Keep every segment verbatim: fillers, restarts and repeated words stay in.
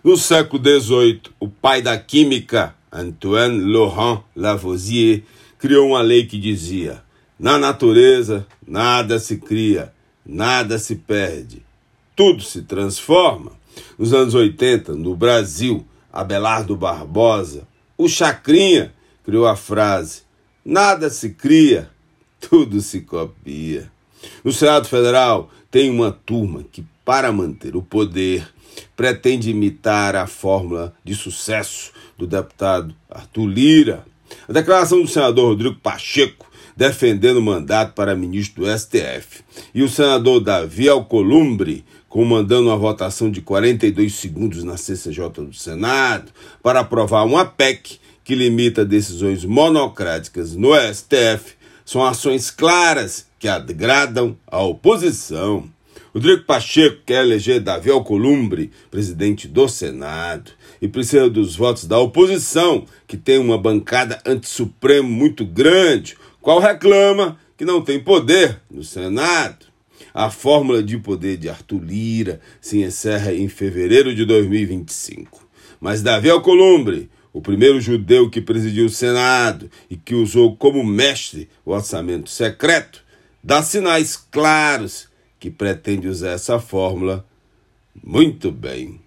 No século dezoito, o pai da química, Antoine Laurent Lavoisier, criou uma lei que dizia: na natureza, nada se cria, nada se perde, tudo se transforma. Nos anos oitenta, no Brasil, Abelardo Barbosa, o Chacrinha, criou a frase: nada se cria, tudo se copia. No Senado Federal, tem uma turma que, para manter o poder, pretende imitar a fórmula de sucesso do deputado Arthur Lira. A declaração do senador Rodrigo Pacheco, defendendo o mandato para ministro do S T F, e o senador Davi Alcolumbre, comandando uma votação de quarenta e dois segundos na C C J do Senado, para aprovar uma P E C que limita decisões monocráticas no S T F, são ações claras que agradam a oposição. Rodrigo Pacheco quer eleger Davi Alcolumbre presidente do Senado e precisa dos votos da oposição, que tem uma bancada anti-supremo muito grande, qual reclama que não tem poder no Senado. A fórmula de poder de Arthur Lira se encerra em fevereiro de dois mil e vinte e cinco. Mas Davi Alcolumbre, o primeiro judeu que presidiu o Senado e que usou como mestre o orçamento secreto, dá sinais claros que pretende usar essa fórmula muito bem.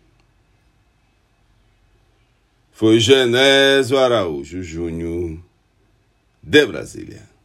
Foi Genésio Araújo Júnior, de Brasília.